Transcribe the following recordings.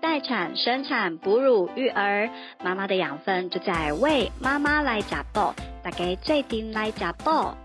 待产、生产、哺乳、育儿，妈妈的养分就在为妈妈来吃饱，大家做阵来吃饱。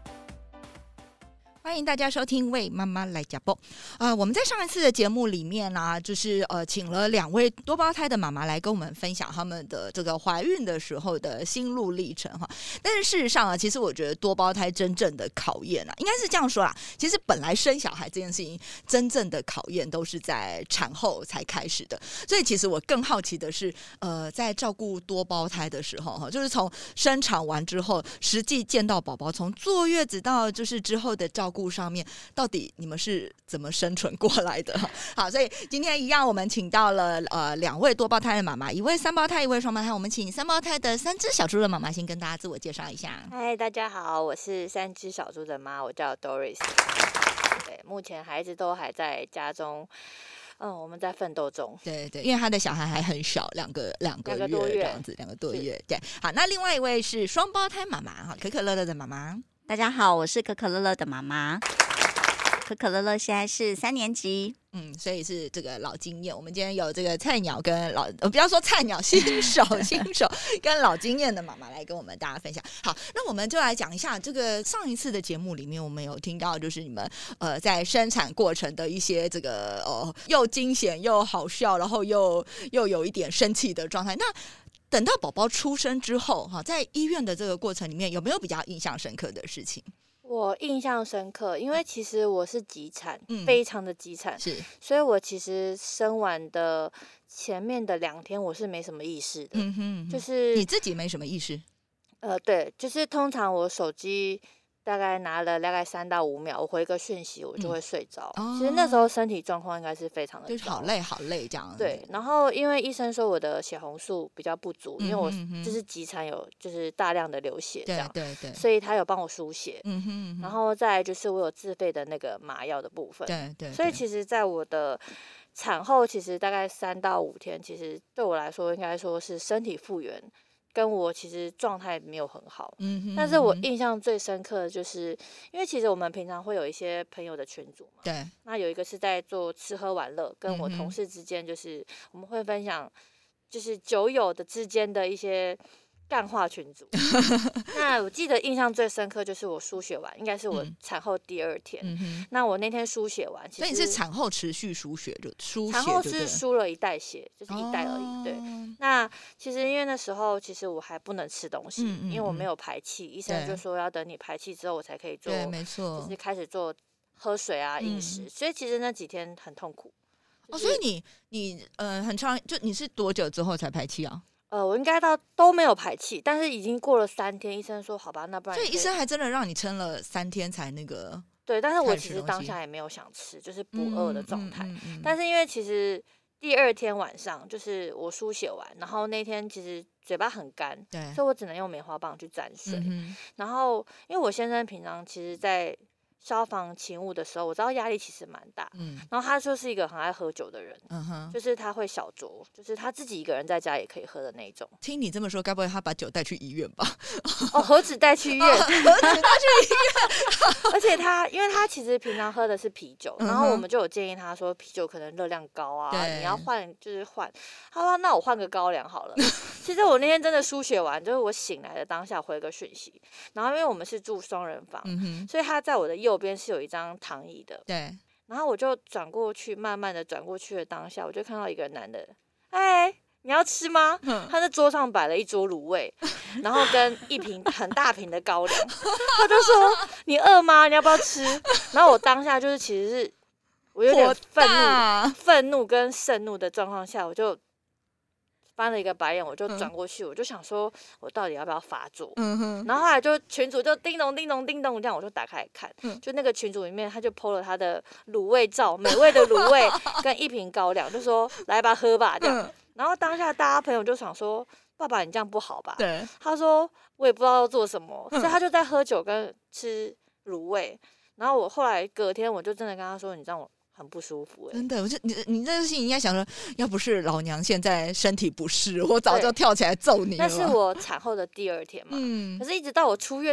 欢迎大家收听为妈妈来加爆我们在上一次的节目里面呢，就是请了2位多胞胎的妈妈来跟我们分享他们的这个怀孕的时候的心路历程哈。但是事实上其实我觉得多胞胎真正的考验应该是这样说啦，其实本来生小孩这件事情真正的考验都是在产后才开始的，所以其实我更好奇的是在照顾多胞胎的时候就是从生产完之后实际见到宝宝，从坐月子到就是之后的照顾上面，到底你们是怎么生存过来的？好，所以今天一样，我们请到了2位多胞胎的妈妈，一位3胞胎，一位双胞胎。我们请3胞胎的3只小猪的妈妈先跟大家自我介绍一下。 嗨，大家好，我是3只小猪的妈，我叫 Doris。对，目前孩子都还在家中。我们在奋斗中。 对对，因为他的小孩还很小，两个多月这样子，2个多月。对，好，那另外一位是双胞胎妈妈，可可乐乐的妈妈。 大家好，我是可可乐乐的妈妈。可可乐乐现在是3年级， 所以是这个老经验。我们今天有这个菜鸟跟不要说菜鸟，新手跟老经验的妈妈来跟我们大家分享。好，那我们就来讲一下这个上一次的节目里面，我们有听到就是你们在生产过程的一些这个又惊险又好笑，然后又有一点生气的状态。那等到宝宝出生之后在医院的这个过程里面，有没有比较印象深刻的事情？ 我印象深刻，因为其实我是急产，非常的急产， 是， 所以我其实生完的前面的2天我是没什么意识的，就是你自己没什么意识， 对，就是通常我手机大概拿了大概3到5秒，我回个讯息我就会睡着。其实那时候身体状况应该是非常的就是好累这样。 对，然后因为医生说我的血红素比较不足，因为我就是急产有就是大量的流血这样， 对， 所以他有帮我输血。然后再来就是我有自费的那个麻药的部分。 对， 所以其实在我的产后其实大概3到5天，其实对我来说应该说是身体复原。跟我其实状态没有很好，但是我印象最深刻的就是，因为其实我们平常会有一些朋友的群组嘛， 对， 那有一个是在做吃喝玩乐，跟我同事之间就是我们会分享，就是酒友的之间的一些干话群组。那我记得印象最深刻就是我输血完，应该是我产后第2天。那我那天输血完，其实所以你是产后持续输血，就输血， 产后是输了1袋血，就是1袋而已。对，那其实因为那时候其实我还不能吃东西，因为我没有排气，医生就说要等你排气之后我才可以做， 对，没错， 就是开始做喝水啊饮食。所以其实那几天很痛苦。 所以你很长，就你是多久之后才排气啊？ 我应该都没有排气，但是已经过了3天，医生说好吧，那不然。 所以医生还真的让你撑了3天才那个。 对，但是我其实当下也没有想吃，就是不饿的状态。但是因为其实第2天晚上就是我输血完，然后那天其实嘴巴很干， 对， 所以我只能用棉花棒去沾水。然后因为我先生平常其实在消防勤务的时候，我知道压力其实蛮大，然后他就是一个很爱喝酒的人，就是他会小酌，就是他自己一个人在家也可以喝的那种。 听你这么说，该不会他把酒带去医院吧？ 何止带去医院，何止带去医院。而且因为他其实平常喝的是啤酒，然后我们就有建议他说啤酒可能热量高啊，你要换就是换。他说那我换个高粱好了。其实我那天真的输血完，就是我醒来的当下回个讯息，然后因为我们是住双人房，所以他在我的右边是有一张躺椅的， 对， 然后我就转过去，慢慢的转过去的当下，我就看到一个男的，哎，你要吃吗？他在桌上摆了一桌卤味，然后跟一瓶很大瓶的高粱，他就说你饿吗？你要不要吃？然后我当下就是其实是我有点愤怒跟盛怒的状况下，我就翻了一个白眼，我就转过去，我就想说，我到底要不要发作？然后后来就群组就叮咚叮咚叮咚这样，我就打开来看，就那个群组里面他就 po 了他的卤味照，美味的卤味跟一瓶高粱，就说来吧喝吧这样。然后当下大家朋友就想说，爸爸你这样不好吧？ 对， 他说我也不知道要做什么，所以他就在喝酒跟吃卤味。然后我后来隔天我就真的跟他说，你让我很不舒服。 真的，你这个心应该想说，要不是老娘现在身体不适，我早就跳起来揍你了。 那是我产后的第2天嘛，可是一直到我出院的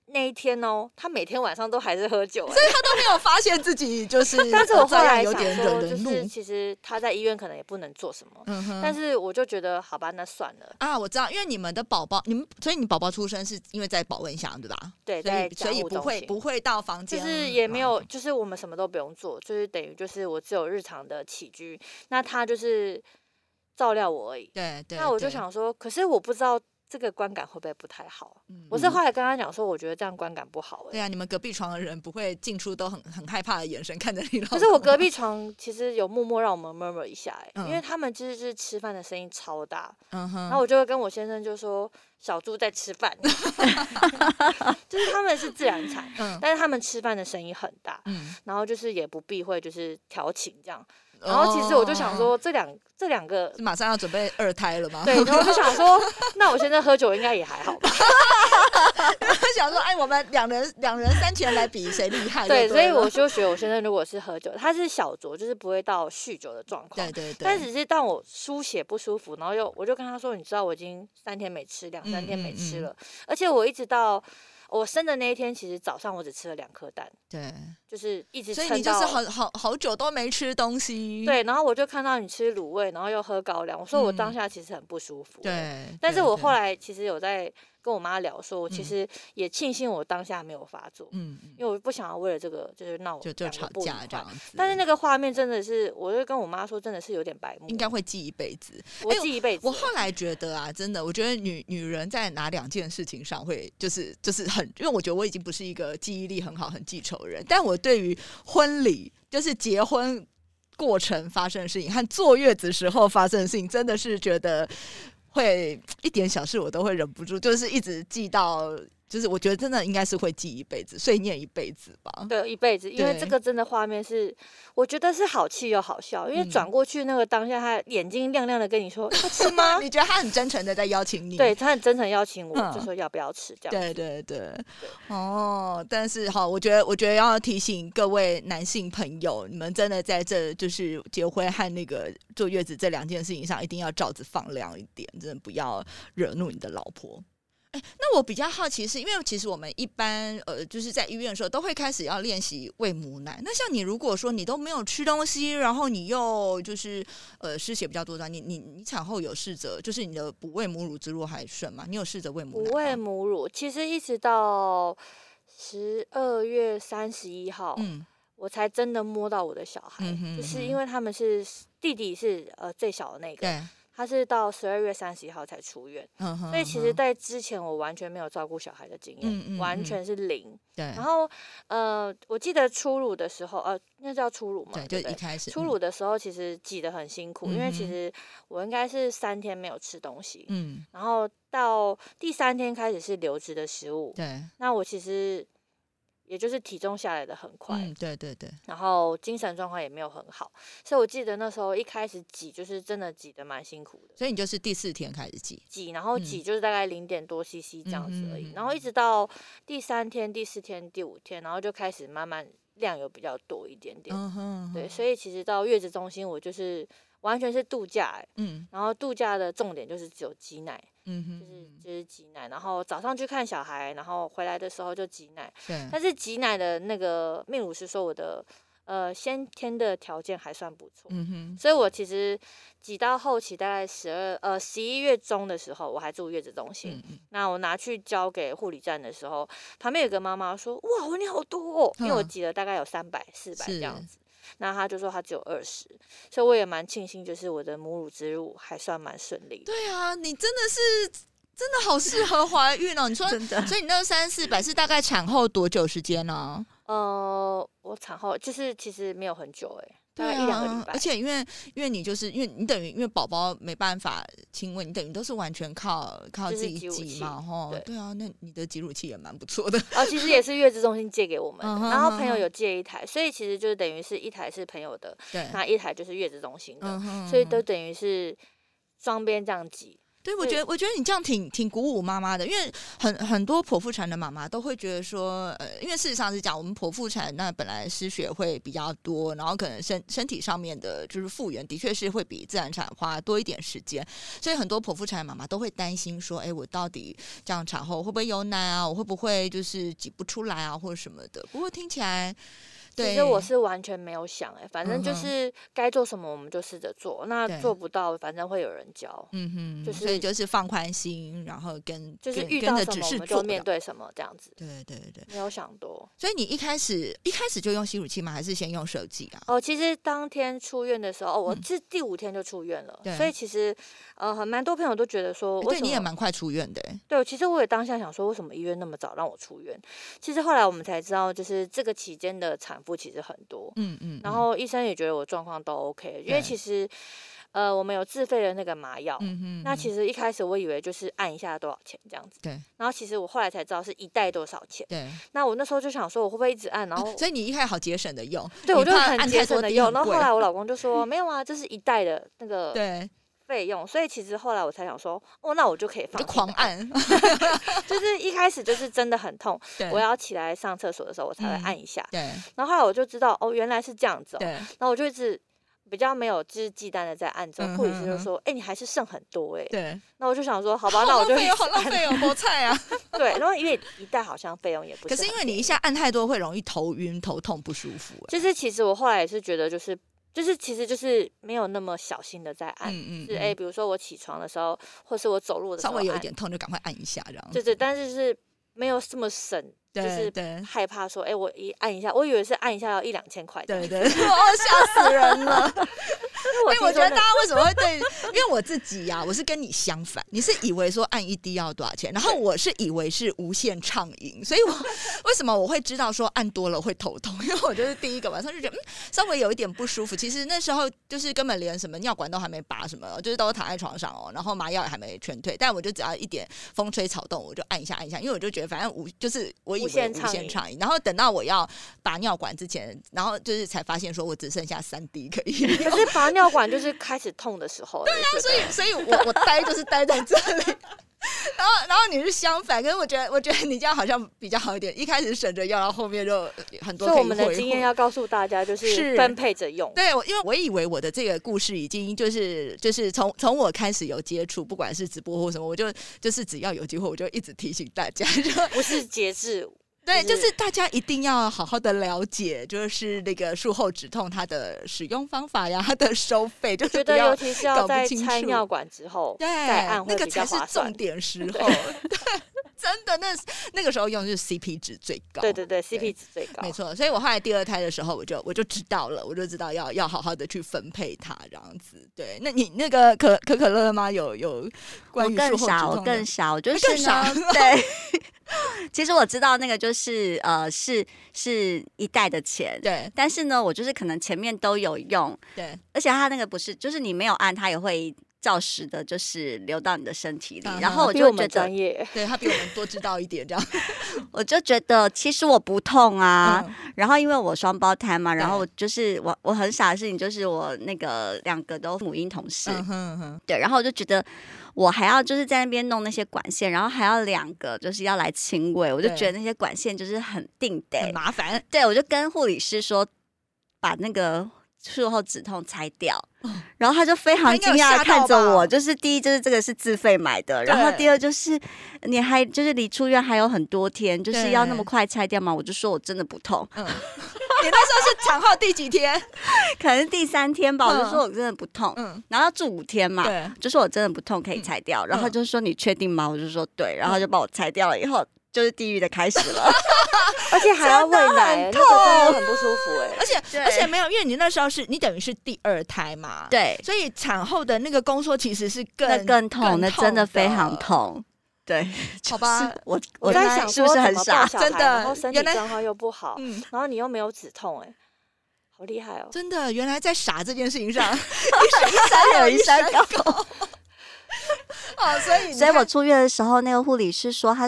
那一天哦，他每天晚上都还是喝酒， 所以他都没有发现自己就是， 但是我后来想有点惹说，就人怒。 是其实他在医院可能也不能做什么，但是我就觉得好吧，那算了啊，我知道，因为你们的宝宝，所以你宝宝出生是因为在保温箱对吧？ 对， 所以不会到房间， 就是也没有，就是我们什么都不用做，就是等于就是我只有日常的起居，那他就是照料我而已。 对， 那我就想说，可是我不知道这个观感会不会不太好？我是后来跟他讲说，我觉得这样观感不好。 对啊，你们隔壁床的人不会进出都很害怕的眼神看着你老公。 可是我隔壁床其实有默默让我们 murmur 一下，因为他们就是吃饭的声音超大，然后我就会跟我先生就说小猪在吃饭，就是他们是自然产，但是他们吃饭的声音很大，然后就是也不避讳就是调情这样。然后其实我就想说，这两个马上要准备2胎了吗？ 对，然后我就想说，那我现在喝酒应该也还好吧。 想说，哎，我们两人3钱来比谁厉害。 对，所以我就学我先生，如果是喝酒，他是小酌，就是不会到酗酒的状况。 对。 但只是当我输血不舒服，然后我就跟他说，你知道我已经3天没吃，2-3天没吃了，而且我一直到我生的那一天，其实早上我只吃了2颗蛋。对，就是一直撑到， 所以你就是好久都没吃东西。 对，然后我就看到你吃卤味，然后又喝高粱，我说我当下其实很不舒服。 对， 但是我后来其实有在跟我妈聊，说我其实也庆幸我当下没有发作，因为我不想要为了这个就是闹就吵架这样子。 但是那个画面真的是，我就跟我妈说，真的是有点白目， 应该会记一辈子。 我记一辈子。 我后来觉得啊，真的，我觉得女人在哪2件事情上会就是很，因为我觉得我已经不是一个记忆力很好、很记仇的人，但我对于婚礼就是结婚过程发生的事情和坐月子时候发生的事情，真的是觉得会一点小事我都会忍不住，就是一直记到，就是我觉得真的应该是会记一辈子，碎念一辈子吧。 对，一辈子，因为这个真的画面是，我觉得是好气又好笑，因为转过去那个当下，他眼睛亮亮的跟你说要吃吗？ 你觉得他很真诚的在邀请你？ 对，他很真诚邀请我，就说要不要吃这样。 对。哦，但是好，我觉得要提醒各位男性朋友，你们真的在这就是结婚和那个坐月子这2件事情上，一定要罩子放亮一点，真的不要惹怒你的老婆。那我比较好奇是，因为其实我们一般就是在医院的时候都会开始要练习喂母奶。那像你如果说你都没有吃东西，然后你又就是失血比较多的，你产后有试着就是你的不喂母乳之路还顺吗？你有试着喂母奶吗？ 不喂母乳，其实一直到12月31号，我才真的摸到我的小孩，就是因为他们是弟弟是最小的那个。对，他是到12月31号才出院，所以其实在之前我完全没有照顾小孩的经验，完全是零。对，然后我记得初乳的时候，那叫初乳嘛，对， 就一开始初乳的时候其实挤得很辛苦，因为其实我应该是3天没有吃东西，然后到第3天开始是流质的食物，对，那我其实也就是体重下来的很快， 对， 然后精神状况也没有很好，所以我记得那时候一开始挤就是真的挤得蛮辛苦的。 所以你就是第4天开始挤， 然后挤就是大概0点多 cc 这样子而已，然后一直到第3天、第4天、第5天，然后就开始慢慢量有比较多一点点。对，所以其实到月子中心我就是完全是度假，然后度假的重点就是只有挤奶。就是挤奶，然后早上去看小孩，然后回来的时候就挤奶。对。但是挤奶的那个泌乳师说我的先天的条件还算不错，所以我其实挤到后期大概11月中的时候，我还住月子中心。那我拿去交给护理站的时候，旁边有个妈妈说：“哇，你好多哦！”因为我挤了大概有300、400这样子。那他就说他只有20，所以我也蛮庆幸，就是我的母乳之路还算蛮顺利的。 对啊，你真的好适合怀孕哦！你说真的，所以你那300、400是大概产后多久时间呢？ 我产后就是其实没有很久大概1-2个礼拜。 而且因为你就是因为你等于因为宝宝没办法亲喂，你等于都是完全靠自己挤嘛，对啊，那你的挤乳器也蛮不错的。 其实也是月子中心借给我们的，然后朋友有借1台，所以其实就是等于是1台是朋友的，那1台就是月子中心的，所以都等于是双边这样挤。 对，我觉得你这样挺鼓舞妈妈的，因为很多剖腹产的妈妈都会觉得说，因为事实上是讲我们剖腹产那本来失血会比较多，然后可能身体上面的就是复原的确是会比自然产花多一点时间，所以很多剖腹产的妈妈都会担心说，我到底这样产后会不会有奶啊？我会不会就是挤不出来啊，或者什么的？不过听起来。 其实我是完全没有想反正就是该做什么我们就试着做，那做不到反正会有人教， 所以就是放宽心，然后就是遇到什么我们就面对什么这样子。 对， 没有想多。 所以你一开始就用吸乳器吗？还是先用手机啊？ 其实当天出院的时候，我是第5天就出院了，所以其实蛮多朋友都觉得说， 对你也蛮快出院的。 对，其实我也当下想说，为什么医院那么早让我出院？其实后来我们才知道，就是这个期间的产妇其实很多，然后医生也觉得我状况都 OK， 因为其实我们有自费的那个麻药，那其实一开始我以为就是按一下多少钱这样子， 对， 然后其实我后来才知道是一袋多少钱， 对， 那我那时候就想说我会不会一直按，然后所以你一开始好节省的用， 对，我就很节省的用，然后后来我老公就说没有啊，这是一袋的那个对。费用，所以其实后来我才想说，那我就可以放， 就狂按， 就是一开始就是真的很痛，我要起来上厕所的时候我才会按一下， 对， 然后后来我就知道原来是这样子， 对， 然后我就一直比较没有就是忌惮的在按之后，护理师就说，你还是剩很多对， 那我就想说，好吧，那我就好浪费哦，菠菜啊， 对，然后因为一袋好像费用也不是， 可是因为你一下按太多会容易头晕、头痛不舒服， 就是其实我后来也是觉得就是其实就是没有那么小心的在按，比如说我起床的时候，或是我走路的时候， 稍微有一点痛就赶快按一下这样。 对，但是是没有这么省，就是害怕说，我一按一下，我以为是按一下要1-2千块。 对，吓死人了。我觉得大家为什么会对？因为我自己我是跟你相反，你是以为说按一滴要多少钱，然后我是以为是无限畅饮，所以为什么我会知道说按多了会头痛？因为我就是第一个晚上就觉得稍微有一点不舒服。其实那时候就是根本连什么尿管都还没拔，什么就是都躺在床上然后麻药也还没全退，但我就只要一点风吹草动，我就按一下，因为我就觉得反正就是我以为无限畅饮，然后等到我要拔尿管之前，然后就是才发现说我只剩下3滴可以。 可是拔尿管就是开始痛的时候。 对啊，所以我就是待在这里。然后你是相反，可是我觉得你这样好像比较好一点。一开始省着用，然后后面就很多可以。 所以我们的经验要告诉大家，就是分配着用。 对，因为我以为我的这个故事已经就是从我开始有接触，不管是直播或什么，我就是只要有机会，我就一直提醒大家， 不是节制。 对，就是大家一定要好好的了解，就是那个术后止痛它的使用方法呀，它的收费，就是觉得尤其是要在拆尿管之后再按会比较划算， 那个才是重点时候。对，真的，那个时候用就是 CP 值最高。 对，CP 值最高， 没错。所以我后来第2胎的时候，我就知道了，我就知道要好好的去分配它这样子。对，那你那个可乐吗？有关于术后止痛的？ 我更少，就是更少。对。其实我知道那个就是是一袋的钱， 对。 但是呢，我就是可能前面都有用， 对。 而且它那个不是，就是你没有按，它也会照实的，就是流到你的身体里。然后我就觉得， 对，他比我们多知道一点，这样。 我就觉得其实我不痛啊。然后因为我双胞胎嘛，然后就是我很傻的事情就是我那个2个都母婴同事，对，然后我就觉得。我还要就是在那边弄那些管线，然后还要2个就是要来清胃，我就觉得那些管线就是很定得很麻烦。 对，我就跟护理师说把那个术后止痛拆掉，然后他就非常惊讶看着我，就是第一就是这个是自费买的，然后第二就是你还就是离出院还有很多天，就是要那么快拆掉吗？我就说我真的不痛。 你那时候是产后第几天？ 可能第3天吧，我就说我真的不痛，然后要住5天嘛，就说我真的不痛，可以拆掉，然后就说你确定吗？我就说对，然后就把我拆掉了，以后就是地狱的开始了， 而且还要喂奶，那个真的很不舒服而且没有，因为你那时候你等于是第2胎嘛， 对， 所以产后的那个宫缩其实是更痛，那真的非常痛。对， 好吧， 我在想是不是很傻？ 真的，然后身体状况又不好，然后你又没有止痛，好厉害哦！ 真的，原来在傻这件事情上， 一山高。 哦，所以我出院的时候，那个护理师说他是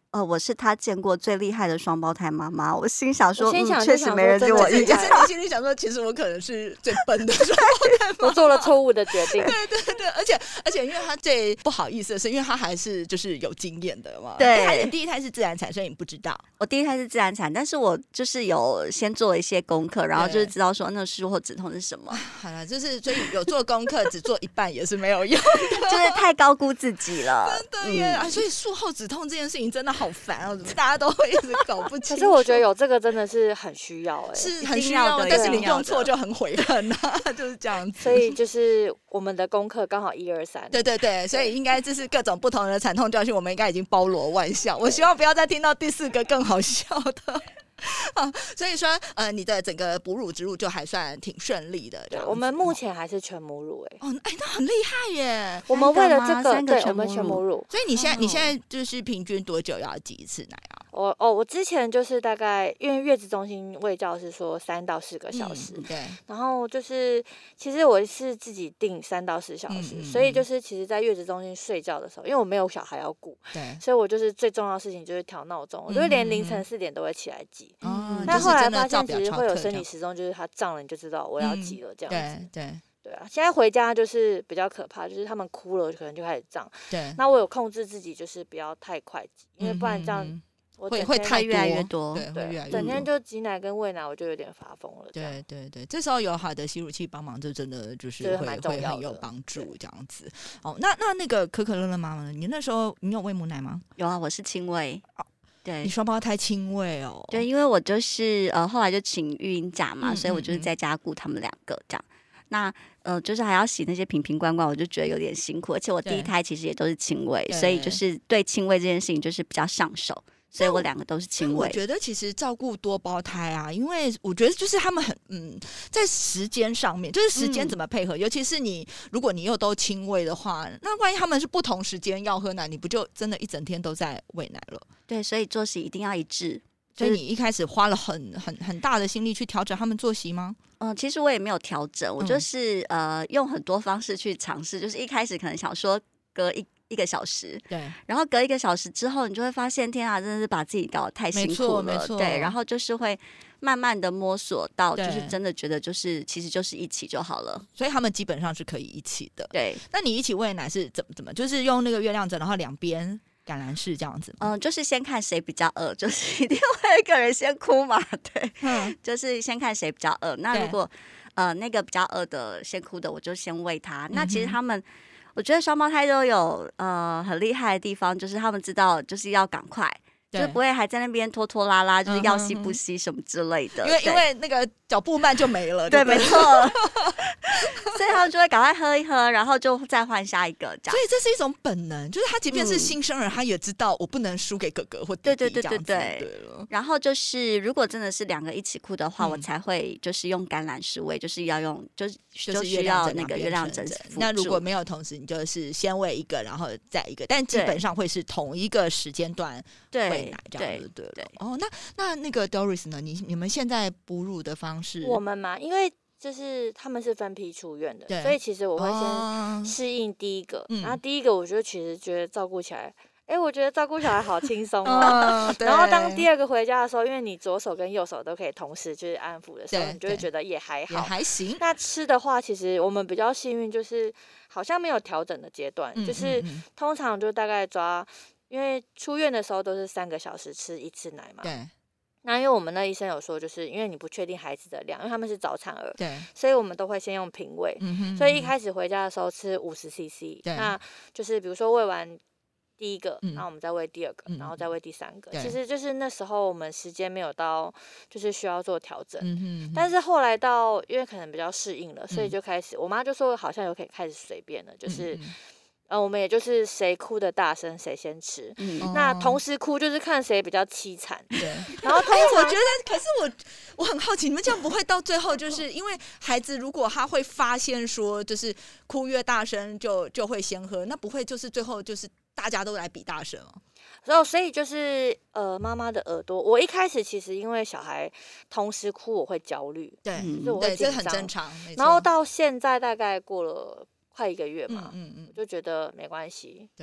我是他见过最厉害的双胞胎妈妈。我心想说，确实没人比我厉害。 你心里想说，其实我可能是最笨的双胞胎妈妈， 我做了错误的决定。 对，而且因为他最不好意思的是，因为他还是就是有经验的嘛。 对， 你第一胎是自然产，所以你不知道。 我第一胎是自然产，但是我就是有先做了一些功课，然后就是知道说那个术后止痛是什么。 好了，就是所以有做功课，只做一半也是没有用的， 就是太高估自己了。 真的耶！所以术后止痛这件事情真的好烦哦，怎么大家都会一直搞不清楚？ 可是我觉得有这个真的是很需要， 是很需要的，但是你用错就很悔恨啊，就是这样子。 所以就是我们的功课刚好1、2、3。 对，所以应该这是各种不同的惨痛教训，我们应该已经包罗万象。我希望不要再听到第4个更好笑的。所以说你的整个哺乳之路就还算挺顺利的。 对，我们目前还是全母乳那很厉害耶！ 我们为了这个，对，我们全全母乳。 所以你现在就是平均多久要挤一次奶啊？ 我之前就是大概，因为月子中心卫教是说3到4个小时， 对。 然后就是其实我是自己定3到4小时，所以就是其实在月子中心睡觉的时候，因为我没有小孩要顾， 对， 所以我就是最重要的事情就是调闹钟，我就连凌晨4点都会起来挤。但后后来发现其实会有生理时钟，就是它胀了你就知道我要挤了这样子。对啊，现在回家就是比较可怕，就是他们哭了可能就开始胀。 对， 那我有控制自己，就是不要太快挤，因为不然这样我会太越来越多。 对， 整天就挤奶跟喂奶，我就有点发疯了。 对，这时候有好的吸乳器帮忙，就真的就是会很有帮助这样子。那个可乐妈妈呢？你那时候你有喂母奶吗？ 有啊，我是亲喂。对， 你双胞胎亲喂哦。 对，因为我就是后来就请育婴假嘛，所以我就是在家顾他们2个这样。那就是还要洗那些瓶瓶罐罐，我就觉得有点辛苦。而且我第一胎其实也都是亲喂，所以就是对亲喂这件事情就是比较上手。所以我2个都是亲喂。 我觉得其实照顾多胞胎啊，因为我觉得就是他们很在时间上面，就是时间怎么配合，尤其是如果你又都亲喂的话，那万一他们是不同时间要喝奶，你不就真的一整天都在喂奶了？ 对，所以作息一定要一致。 所以你一开始花了很大的心力去调整他们作息吗？ 其实我也没有调整，我就是用很多方式去尝试，就是一开始可能想说隔一个小时， 对， 然后隔1个小时之后，你就会发现，天啊，真的是把自己搞得太辛苦了，对，然后就是会慢慢的摸索到，就是真的觉得就是其实就是一起就好了， 所以他们基本上是可以一起的。 对， 那你一起喂奶是怎么？就是用那个月亮枕，然后2边橄榄式这样子。 就是先看谁比较饿，就是一定会有一个人先哭嘛，对，就是先看谁比较饿。那如果那个比较饿的先哭的，我就先喂他。那其实他们。我觉得双胞胎都有很厉害的地方，就是他们知道就是要赶快，就是不会还在那边拖拖拉拉，就是要吸不吸什么之类的。 因为那个脚步慢就没了， 对，没错。所以他们就会赶快喝一喝，然后就再换下一个。所以这是一种本能，就是他即便是新生儿，他也知道我不能输给哥哥或弟弟这样子。对。 然后就是如果真的是2个一起哭的话，我才会就是用橄榄式喂，就是要用就需要那个月亮枕。 那如果没有同时，你就是先喂一个，然后再一个，但基本上会是同一个时间段喂奶这样子。对。那个 Doris 呢？你们现在哺乳的方式？ 我们嘛，因为就是他们是分批出院的，所以其实我会先适应第一个，然后第一个我就其实觉得照顾起来，我觉得照顾小孩好轻松哦。然后当第2个回家的时候，因为你左手跟右手都可以同时就是安抚的时候，你就会觉得也还好， 也还行。 那吃的话，其实我们比较幸运，就是好像没有调整的阶段，就是通常就大概抓，因为出院的时候都是3个小时吃1次奶嘛。 对。 那因为我们那医生有说，就是因为你不确定孩子的量，因为他们是早产儿， 对， 所以我们都会先用瓶喂，所以一开始回家的时候吃50 cc， 那就是比如说喂完第1个，然后我们再喂第2个，然后再喂第3个，其实就是那时候我们时间没有到，就是需要做调整，但是后来到因为可能比较适应了，所以就开始，我妈就说好像有可以开始随便了，就是。我们也就是谁哭的大声谁先吃，那同时哭就是看谁比较凄惨。 对， 然后我觉得，可是我很好奇，你们这样不会到最后，就是因为孩子如果他会发现说，就是哭越大声就会先喝，那不会就是最后就是大家都来比大声哦。 所以就是妈妈的耳朵，我一开始其实因为小孩同时哭我会焦虑， 对， 就是我会紧张， 这很正常。 然后到现在大概过了快1个月嘛，我就觉得没关系， 对，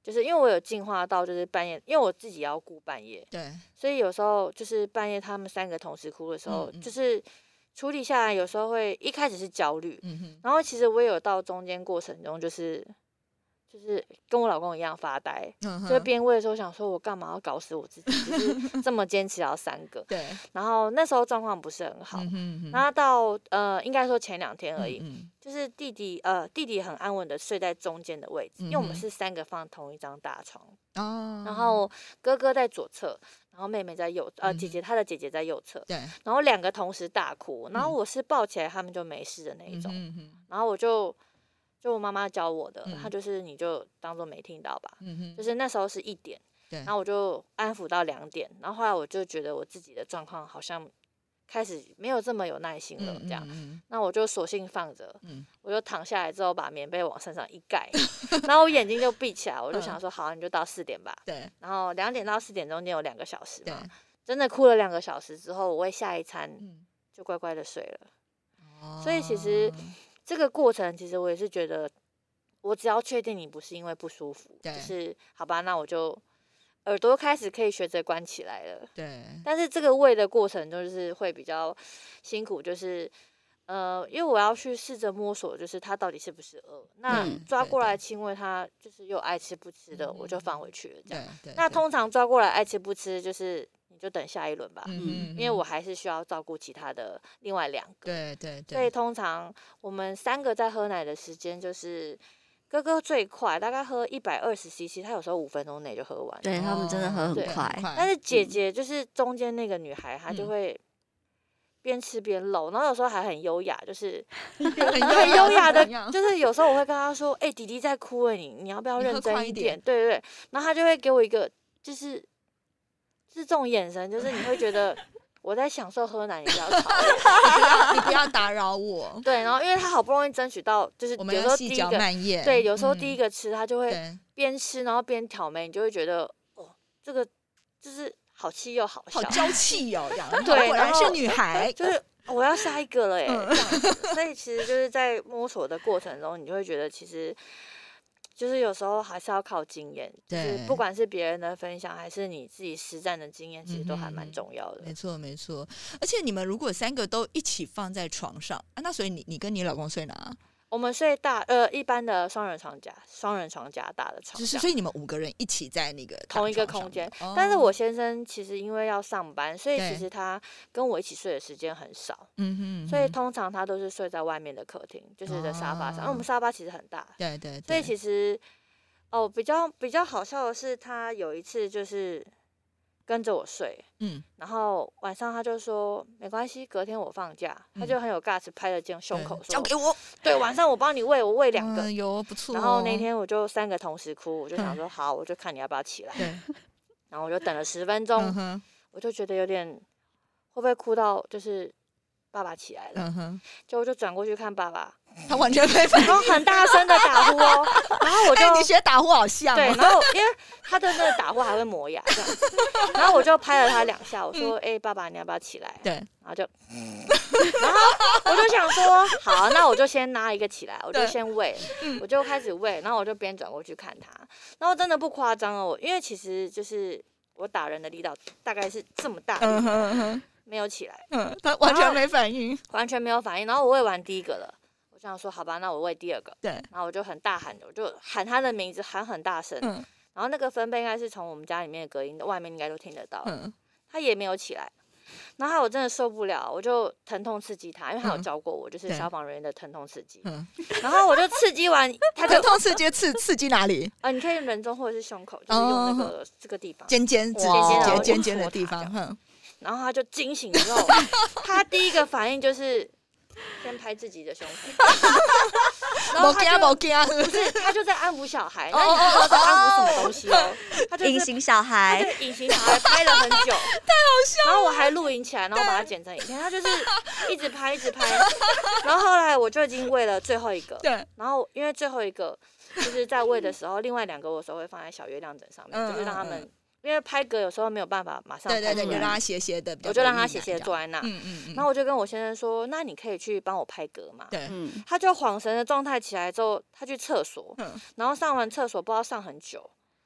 就是因为我有进化到就是半夜，因为我自己要顾半夜， 对， 所以有时候就是半夜他们3个同时哭的时候，就是处理下来有时候会一开始是焦虑，然后其实我也有到中间过程中就是跟我老公一样发呆，就边喂的时候想说，我干嘛要搞死我自己，就是这么坚持要3个。 对。 然后那时候状况不是很好，然后到应该说前2天而已，就是弟弟很安稳的睡在中间的位置，因为我们是3个放同一张大床，然后哥哥在左侧，然后妹妹在他的姐姐在右侧， 对， 然后2个同时大哭，然后我是抱起来他们就没事的那一种，然后就我妈妈教我的，她就是你就当做没听到吧，就是那时候是1点，然后我就安抚到2点，然后后来我就觉得我自己的状况好像开始没有这么有耐心了，这样，那我就索性放着，我就躺下来之后把棉被往身上一盖，然后我眼睛就闭起来，我就想说好，你就到4点吧， 对， 然后2点到4点中间有2个小时嘛，真的哭了2个小时之后，我会下一餐就乖乖的睡了，所以其实。这个过程其实我也是觉得，我只要确定你不是因为不舒服，就是好吧，那我就耳朵开始可以学着关起来了。 对。但是这个喂的过程就是会比较辛苦，就是因为我要去试着摸索，就是他到底是不是饿。那抓过来亲喂他，就是又爱吃不吃的，我就放回去了。这样。那通常抓过来爱吃不吃，就是你就等下一轮吧。因为我还是需要照顾其他的另外2个。对。所以通常我们3个在喝奶的时间就是哥哥最快，大概喝120cc， 他有时候5分钟内就喝完。 对，他们真的喝很快。 但是姐姐就是中间那个女孩，她就会边吃边搂，然后有时候还很优雅，就是很优雅的，就是有时候我会跟她说：“弟弟在哭你要不要认真一点？”对，然后她就会给我一个就是这种眼神，就是你会觉得我在享受喝奶，你不要吵我， 你不要打扰我。 对，然后因为他好不容易争取到，就是有时候第一个对，有时候第一个吃，他就会边吃然后边挑眉，你就会觉得这个就是好气又好笑， 好娇气哦，这样对， 果然是女孩， 就是我要下一个了这样子。所以其实就是在摸索的过程中，你就会觉得其实。就是有时候还是要靠经验，就是不管是别人的分享，还是你自己实战的经验，其实都还蛮重要的。 没错，而且你们如果3个都一起放在床上，那所以你跟你老公睡哪？ 我们睡一般的双人床加大的床， 所以你们5个人一起在那个同一个空间。但是我先生其实因为要上班，所以其实他跟我一起睡的时间很少。所以通常他都是睡在外面的客厅，就是在沙发上。因为我们沙发其实很大。对。所以其实比较好笑的是，他有一次就是跟着我睡，然后晚上他就说没关系，隔天我放假，他就很有 guts 拍了肩胸口说交给我， 对，晚上我帮你喂，我喂2个， 有不错。 然后那天我就3个同时哭，我就想说好，我就看你要不要起来，然后我就等了10分钟，我就觉得有点会不会哭到就是爸爸起来了，结果我就转过去看爸爸。 他完全没反应， 然后很大声的打呼哦，然后我就你学打呼好像对，然后因为他的那个打呼还会磨牙这样子，然后我就拍了他2下，我说爸爸你要不要起来？ 对， 然后就然后我就想说好，那我就先拿一个起来，我就先喂，我就开始喂，然后我就边转过去看他，然后真的不夸张哦，因为其实就是我打人的力道大概是这么大力，没有起来， 他完全没反应， 完全没有反应，然后我喂完第1个了。我想说好吧，那我喂第2个， 对， 然后我就很大喊，我就喊他的名字，喊很大声，然后那个分贝应该是从我们家里面的隔音，外面应该都听得到，他也没有起来，然后我真的受不了，我就疼痛刺激他，因为他有教过我，就是消防人员的疼痛刺激，然后我就刺激完，他就疼痛刺激哪里？ 你可以人中或者是胸口，就是用那个这个地方， 尖的地方， 然后他就惊醒之后，他第一个反应就是先拍自己的胸口，然后他就在安抚小孩，那你不知道在安抚什么东西哦？他就是隐形小孩， 他就隐形小孩拍了很久，太好笑了。 然后我还录影起来，然后把它剪成影片，他就是一直拍，然后后来我就已经喂了最后1个， 对， 然后因为最后1个就是在喂的时候，另外2个我有时候会放在小月亮枕上面，就是让他们。因为拍嗝有时候没有办法马上拍出来， 对，就让他斜斜的， 我就让他斜斜的坐在那，然后我就跟我先生说，那你可以去帮我拍嗝嘛？ 对， 他就恍神的状态起来之后，他去厕所，然后上完厕所不知道上很久，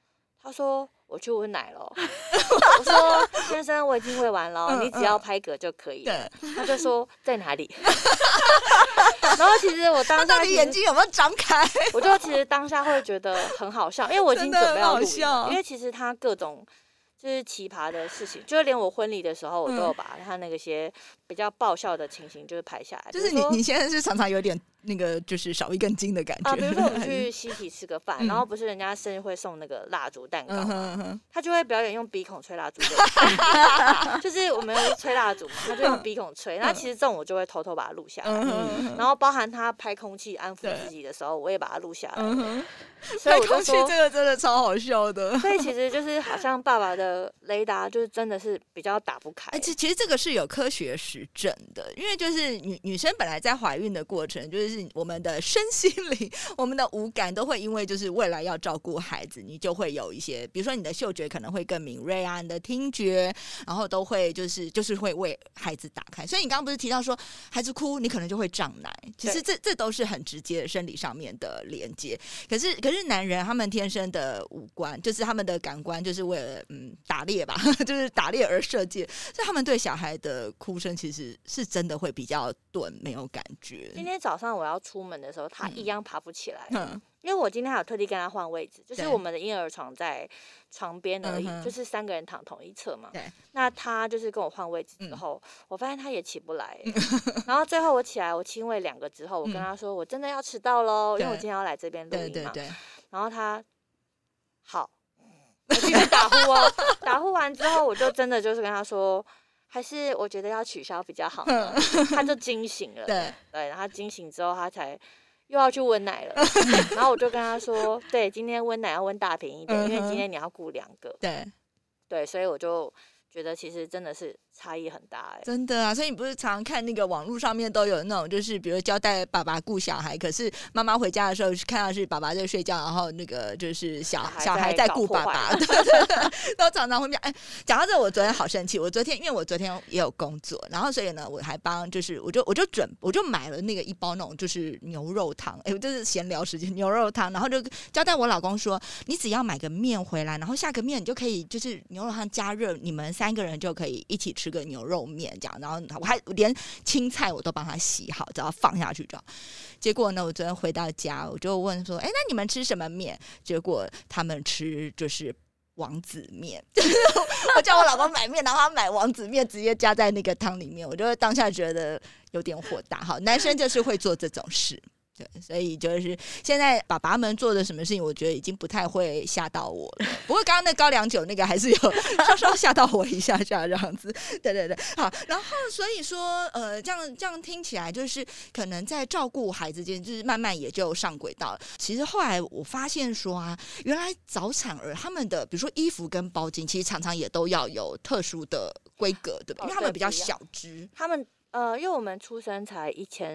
他说我去喂奶了。我说先生，我已经喂完了，你只要拍嗝就可以了。他就说在哪里？然后其实我当下到底眼睛有没有张开？ 我就其实当下会觉得很好笑，因为我已经准备要录影了，因为其实他各种就是奇葩的事情，就是连我婚礼的时候，我都有把他那些比较爆笑的情形就是拍下来。 就是你现在是常常有点那个就是少一根筋的感觉啊。比如说我们去西体吃个饭，然后不是人家生日会送那个蜡烛蛋糕嘛，他就会表演用鼻孔吹蜡烛就是我们有吹蜡烛嘛，他就用鼻孔吹。那其实这种我就会偷偷把它录下来，然后包含他拍空气安抚自己的时候，我也把它录下来。所以我就说这个真的超好笑的。 所以其实就是好像爸爸的雷达就是真的是比较打不开。 其实这个是有科学实证的，因为就是女生本来在怀孕的过程，就是我们的身心灵、我们的五感都会因为就是未来要照顾孩子，你就会有一些，比如说你的嗅觉可能会更敏锐啊，你的听觉，然后都会就是会为孩子打开。所以你刚刚不是提到说孩子哭，你可能就会胀奶，其实这都是很直接的生理上面的连接。可是男人他们天生的五官，就是他们的感官，就是为了打猎吧，就是打猎而设计，所以他们对小孩的哭声其实是真的会比较钝，没有感觉。 今天早上我要出门的时候，他一样爬不起来，因为我今天还有特地跟他换位置，就是我们的婴儿床在床边而已，就是3个人躺同一侧嘛。那他就是跟我换位置之后，我发现他也起不来，然后最后我起来，我亲喂2个之后，我跟他说我真的要迟到咯，因为我今天要来这边录音嘛。然后他好，我继续打呼哦，打呼完之后，我就真的就是跟他说，还是我觉得要取消比较好呢。他就惊醒了，对，然后他惊醒之后，他才又要去温奶了。然后我就跟他说，对，今天温奶要温大瓶一点，因为今天你要顾2个，对，所以我就觉得其实真的是差异很大， 真的啊！所以你不是常常看那个网络上面都有那种，就是比如交代爸爸顾小孩，可是妈妈回家的时候看到是爸爸在睡觉，然后那个就是小孩在顾爸爸，对，都常常会这样。讲到这，我昨天好生气。因为我昨天也有工作，然后所以呢，我还帮就是我就买了那个1包那种就是牛肉汤，就是闲聊时间牛肉汤，然后就交代我老公说，你只要买个面回来，然后下个面你就可以就是牛肉汤加热，你们3个人就可以一起吃个牛肉面这样，然后我还连青菜我都帮他洗好，只要放下去就好。结果呢，我昨天回到家，我就问说，那你们吃什么面？结果他们吃就是王子面，我叫我老公买面，然后他买王子面直接加在那个汤里面，我就当下觉得有点火大。好，男生就是会做这种事。对，所以就是现在爸爸们做的什么事情，我觉得已经不太会吓到我了。不过刚刚那高粱酒那个还是有稍稍吓到我一下这样子。对，好，然后所以说这样听起来就是可能在照顾孩子间，就是慢慢也就上轨道了。其实后来我发现说啊，原来早产儿他们的比如说衣服跟包巾，其实常常也都要有特殊的规格，对吧？因为他们比较小只， 他们。因为我们出生才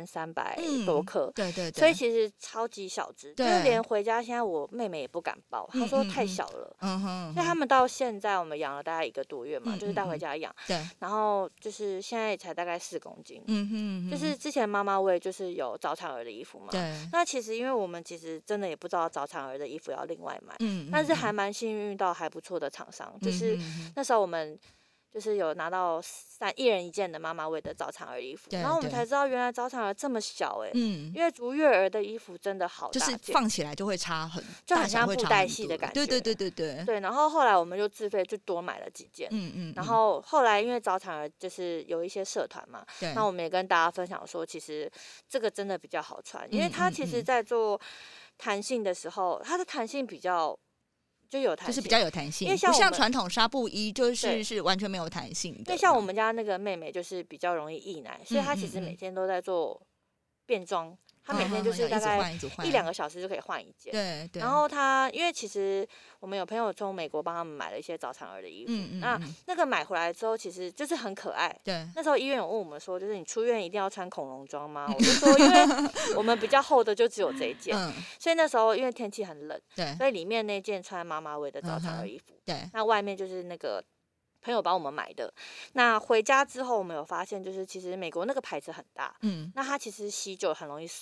1300多克， 对， 所以其实超级小只，就是连回家现在我妹妹也不敢抱，她说太小了。所以他们到现在我们养了大概1个多月嘛，就是带回家养，然后就是现在才大概4公斤。就是之前妈妈喂就是有早产儿的衣服嘛，那其实因为我们其实真的也不知道早产儿的衣服要另外买，但是还蛮幸运遇到还不错的厂商，就是那时候我们。就是有拿到1人1件的妈妈喂的早产儿衣服，然后我们才知道原来早产儿这么小因为足月儿的衣服真的好大件， 就是放起来就会差很， 就很像布袋戏的感觉。 对。 然后后来我们就自费就多买了几件，然后后来因为早产儿就是有一些社团嘛，那我们也跟大家分享说，其实这个真的比较好穿，因为它其实在做弹性的时候，它的弹性比较。就有弹性， 就是比较有弹性，因为不像传统纱布衣就是完全没有弹性的。 因为像我们家那个妹妹就是比较容易溢奶，所以她其实每天都在做变装，她每天就是大概1-2个小时就可以换1件。 对。 然后她因为其实我们有朋友从美国帮他们买了一些早产儿的衣服，那个买回来之后其实就是很可爱。 对。 那时候医院有问我们说，就是你出院一定要穿恐龙装吗？我就说，因为我们比较厚的就只有这一件，所以那时候因为天气很冷，所以里面那件穿妈妈喂的早产儿衣服，那外面就是那个。朋友帮我们买的，那回家之后我们有发现，就是其实美国那个牌子很大，那它其实洗久很容易松，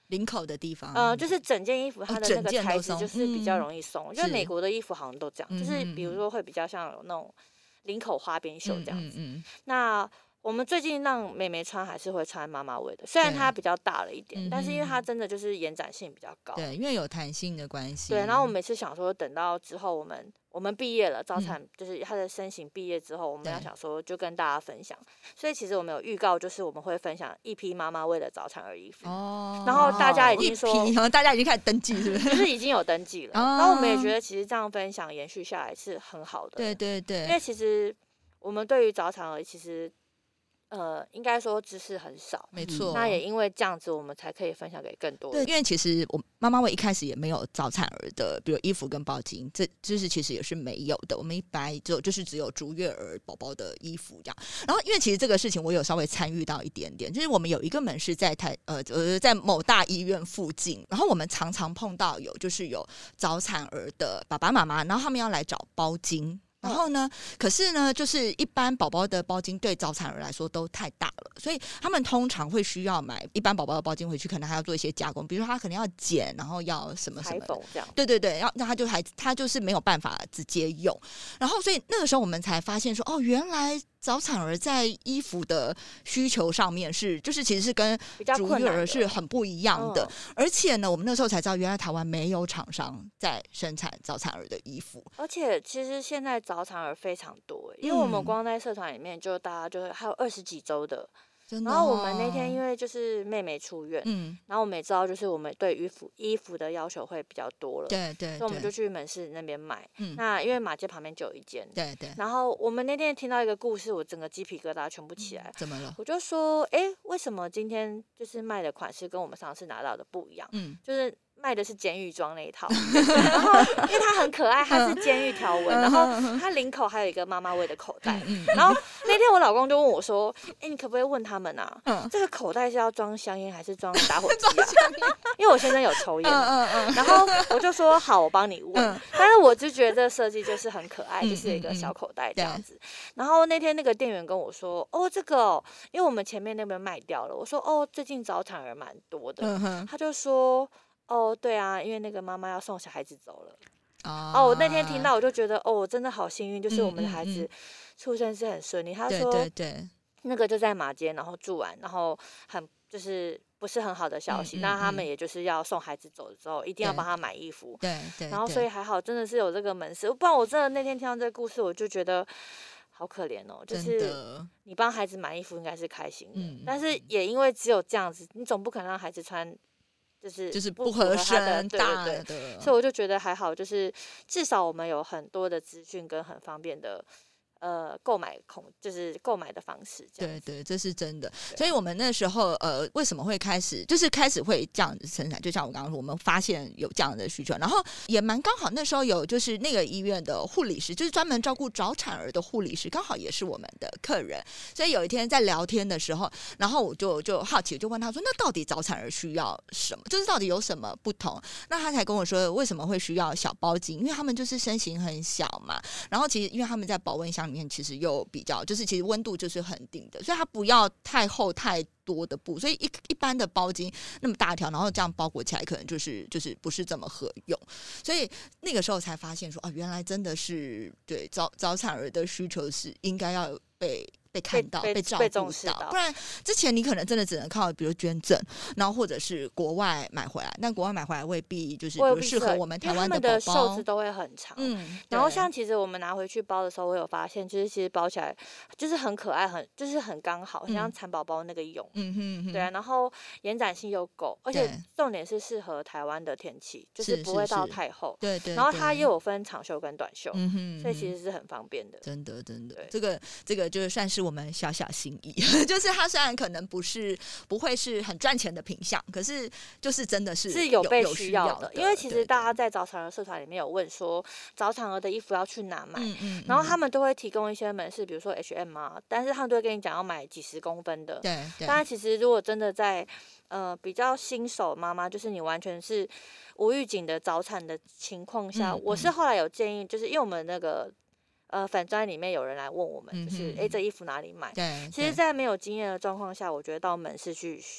领口的地方， 就是整件衣服它的那个材质就是比较容易松，因为美国的衣服好像都这样，就是比如说会比较像有那种领口花边袖这样子。那我们最近让妹妹穿还是会穿妈妈味的，虽然它比较大了一点，但是因为它真的就是延展性比较高。 对，因为有弹性的关系。 对，然后我每次想说，等到之后我们毕业了，早产就是他的身形毕业之后，我们要想说就跟大家分享。所以其实我们有预告，就是我们会分享一批妈妈为了早产儿衣服。然后大家已经说， 大家已经开始登记，是不是？ 就是已经有登记了。然后我们也觉得，其实这样分享延续下来是很好的。 对对对， 因为其实我们对于早产儿其实。应该说知识很少， 没错。 那也因为这样子，我们才可以分享给更多人。 对，因为其实我妈妈味一开始也没有早产儿的，比如衣服跟包巾，这就是其实也是没有的。我们一般就是只有足月儿宝宝的衣服这样。然后，因为其实这个事情我有稍微参与到一点点，就是我们有一个门市在在某大医院附近，然后我们常常碰到就是有早产儿的爸爸妈妈，然后他们要来找包巾。然后呢，可是呢，就是一般宝宝的包巾对早产儿来说都太大了，所以他们通常会需要买一般宝宝的包巾回去，可能还要做一些加工，比如说他可能要剪，然后要什么什么的， 这样。 对对对，然后那他就是没有办法直接用，然后所以那个时候我们才发现说，哦，原来早产儿在衣服的需求上面就是其实是跟足月儿是很不一样的，而且呢，我们那时候才知道，原来台湾没有厂商在生产早产儿的衣服， 而且其实现在早产儿非常多，因为我们光在社团里面就大家就是还有20几周的。然后我们那天因为就是妹妹出院，然后我们也知道就是我们对衣服的要求会比较多了， 对对， 所以我们就去门市那边买。那因为马街旁边就有一间， 对对。 然后我们那天听到一个故事，我整个鸡皮疙瘩全部起来。 怎么了？ 我就说，为什么今天就是卖的款式跟我们上次拿到的不一样？就是卖的是监狱装那一套，然后因为它很可爱，它是监狱条纹，然后它领口还有一个妈妈味的口袋。然后那天我老公就问我说：“你可不可以问他们啊？这个口袋是要装香烟还是装打火机啊？”因为我先生有抽烟，然后我就说好，我帮你问。但是我就觉得这个设计就是很可爱，就是一个小口袋这样子。然后那天那个店员跟我说：“哦，这个因为我们前面那边卖掉了。”我说：“哦，最近早产儿蛮多的。”他就说。哦，对啊，因为那个妈妈要送小孩子走了。我那天听到我就觉得，我真的好幸运，就是我们的孩子出生是很顺利。他说， 对， 那个就在马街，然后住完，然后就是不是很好的消息。那他们也就是要送孩子走了之后，一定要帮他买衣服。 对对。 然后所以还好，真的是有这个门市，不然我真的那天听到这个故事，我就觉得。好可怜哦，就是你帮孩子买衣服应该是开心的，但是也因为只有这样子，你总不可能让孩子穿就是不合身大的，所以我就觉得还好，就是至少我们有很多的资讯跟很方便的。就是购买的方式， 对对，这是真的。所以我们那时候为什么会开始会这样子生产？就像我刚刚说，我们发现有这样的需求，然后也蛮刚好，那时候有就是那个医院的护理师，就是专门照顾早产儿的护理师，刚好也是我们的客人。所以有一天在聊天的时候，然后我就好奇，就问他说：“那到底早产儿需要什么？就是到底有什么不同？”那他才跟我说为什么会需要小包巾，因为他们就是身形很小嘛，然后其实因为他们在保温箱里面其实又比较就是其实温度就是恒定的，所以它不要太厚太多的布，所以一般的包巾那么大条，然后这样包裹起来可能就是不是这么合用，所以那个时候才发现说原来真的是对早产儿的需求是应该要被看到、被照顾到，不然之前你可能真的只能靠比如捐赠，然后或者是国外买回来，但国外买回来未必就是比如适合我们台湾的宝宝， 因为他们的袖子都会很长。然后像其实我们拿回去包的时候，我有发现，就是其实包起来就是很可爱，就是很刚好，很像蚕宝宝那个蛹。对啊，然后延展性又够，而且重点是适合台湾的天气，就是不会到太厚。 对对。 然后它又有分长袖跟短袖，所以其实是很方便的。 真的，这个就算是我们小小心意，就是它虽然可能不会是很赚钱的品项，可是就是真的是有被需要的。因为其实大家在早产儿社团里面有问说，早产儿的衣服要去哪买，然后他们都会提供一些门市，比如说 H&M 啊，但是他们都会跟你讲要买几10公分的。 对。 但其实如果真的在比较新手妈妈，就是你完全是无预警的早产的情况下，我是后来有建议，就是因为我们那个。粉专里面有人来问我们，就是这衣服哪里买？ 对， 其实，在没有经验的状况下，我觉得到门市去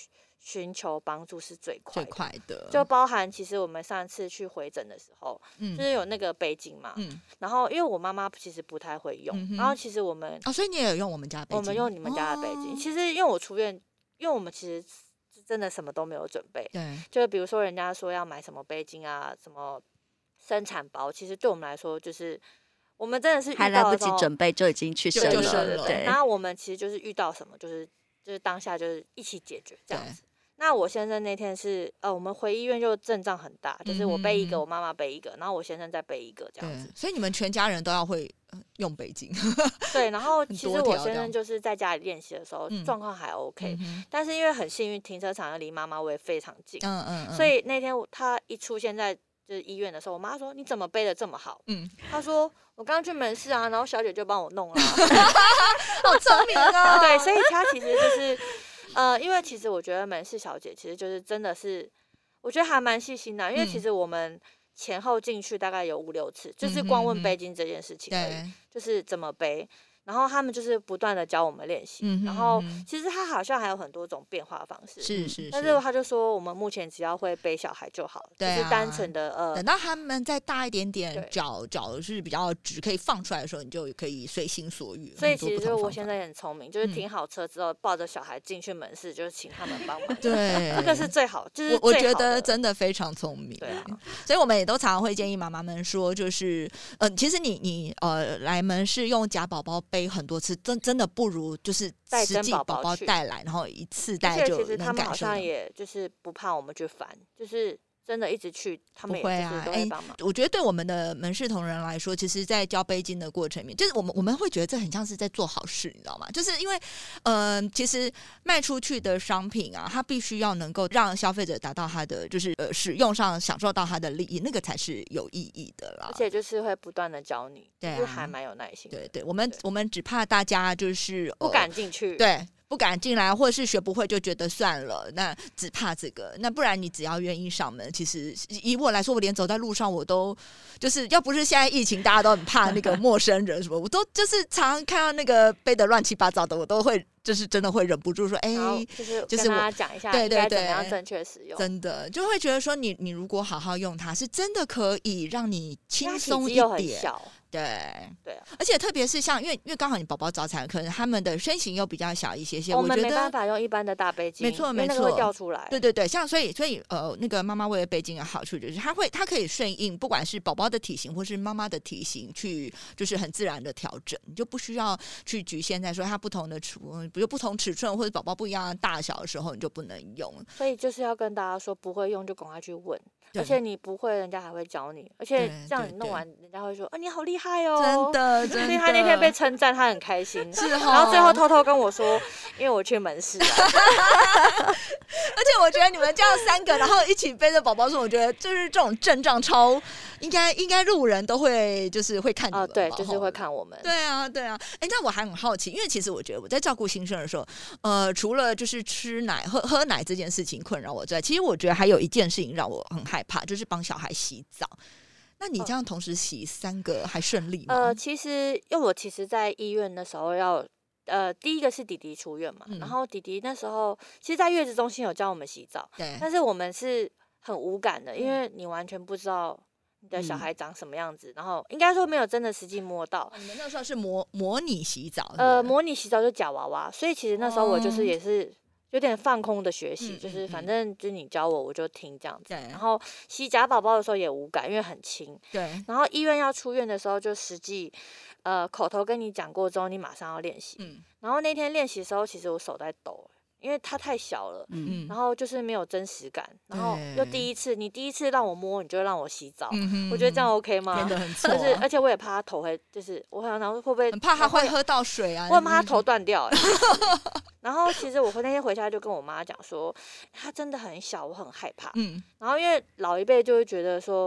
寻求帮助是最快的， 就包含其实我们上次去回诊的时候，就是有那个背巾嘛，然后因为我妈妈其实不太会用，然后其实我们所以你也有用我们家的背巾， 我们用你们家的背巾，其实因为我出院，因为我们其实真的什么都没有准备， 对， 就比如说人家说要买什么背巾啊，什么生产包，其实对我们来说就是我们真的是遇到还来不及准备就已经去生了， 对。然后我们其实就是遇到什么，就是当下就是一起解决这样子。那我先生那天是我们回医院就阵仗很大，就是我背一个，我妈妈背一个，然后我先生再背一个这样子。 所以你们全家人都要会用背巾。 对，然后其实我先生就是在家里练习的时候状况还 OK，但是因为很幸运停车场离妈妈位非常近，所以那天他一出现在就是医院的时候，我妈说你怎么背得这么好？他说我刚刚去门市啊，然后小姐就帮我弄了。 好聪明啊！ 对，所以他其实就是因为其实我觉得门市小姐其实就是真的是，我觉得还蛮细心的，因为其实我们前后进去大概有5、6次，就是光问背巾这件事情而已，就是怎么背。然后他们就是不断的教我们练习，然后其实他好像还有很多种变化方式，但是他就说我们目前只要会背小孩就好，就是单纯的等到他们再大一点点，脚是比较直可以放出来的时候，你就可以随心所欲。 所以其实就是我现在很聪明，就是停好车之后抱着小孩进去门市，就是请他们帮忙。 对， 这个是最好，就是我觉得真的非常聪明。 对啊， 所以我们也都常常会建议妈妈们说，就是其实你来门市用假宝宝背很多次，真的不如就是实际宝宝带来，然后一次带就能感受到。 其实他们好像也就是不怕我们去烦，就是真的一直去，他们也就是都会帮忙。 我觉得对我们的门市同仁来说，其实在教背巾的过程里面，就是我们会觉得这很像是在做好事，你知道吗？就是因为其实卖出去的商品啊，它必须要能够让消费者达到他的就是使用上享受到他的利益，那个才是有意义的啦。 而且就是会不断的教你， 对， 就是还蛮有耐心的。 对，我们只怕大家就是不敢进去， 对。不敢进来，或者是学不会就觉得算了，那只怕这个。那不然你只要愿意上门，其实以我来说，我连走在路上我都就是要不是现在疫情，大家都很怕那个陌生人什么，我都就是常常看到那个背得乱七八糟的，我都会就是真的会忍不住说， 就是跟大家讲一下，应该怎么样正确使用。 真的就会觉得说你如果好好用它，是真的可以让你轻松一点。对啊， 而且特别是像因为刚好你宝宝早产，可能他们的身形又比较小一些， 我们没办法用一般的大背巾， 没错， 那个会掉出来。 对，像所以那个妈妈为了背巾的好处就是它可以顺应不管是宝宝的体型或是妈妈的体型去就是很自然的调整，你就不需要去局限在说它不同的比如不同尺寸或者宝宝不一样的大小的时候你就不能用。所以就是要跟大家说不会用就赶快去问，而且你不会人家还会教你，而且这样你弄完人家会说你好厉害哦， 真的。 所以他那天被称赞，他很开心， 然后最后偷偷跟我说，因为我去门市而且我觉得你们这样3个，然后一起背着宝宝说，我觉得就是这种阵仗超应该路人都会就是会看你们对，就是会看我们。 对啊。那我还很好奇，因为其实我觉得我在照顾新生的时候，除了就是吃奶喝奶这件事情困扰我之外，其实我觉得还有一件事情让我很害怕，就是帮小孩洗澡。那你这样同时洗3个还顺利吗？ 其实因为我其实在医院的时候第一个是弟弟出院嘛，然后弟弟那时候其实在月子中心有教我们洗澡， 对， 但是我们是很无感的，因为你完全不知道你的小孩长什么样子，然后应该说没有真的实际摸到。 你们那时候是模拟洗澡， 模拟洗澡就假娃娃，所以其实那时候我就是也是有点放空的学习，就是反正就是你教我就听这样子。然后洗假宝宝的时候也无感，因为很轻。 对。 然后医院要出院的时候，就实际口头跟你讲过之后，你马上要练习。然后那天练习的时候，其实我手在抖，因为它太小了，然后就是没有真实感，然后又你第一次让我摸，你就让我洗澡，我觉得这样 OK 吗？ 真的很错， 就是而且我也怕他头会，就是我想会不会很怕他会喝到水啊， 我很怕他头断掉。然后其实我那天回家就跟我妈讲说，他真的很小，我很害怕。然后因为老一辈就会觉得说，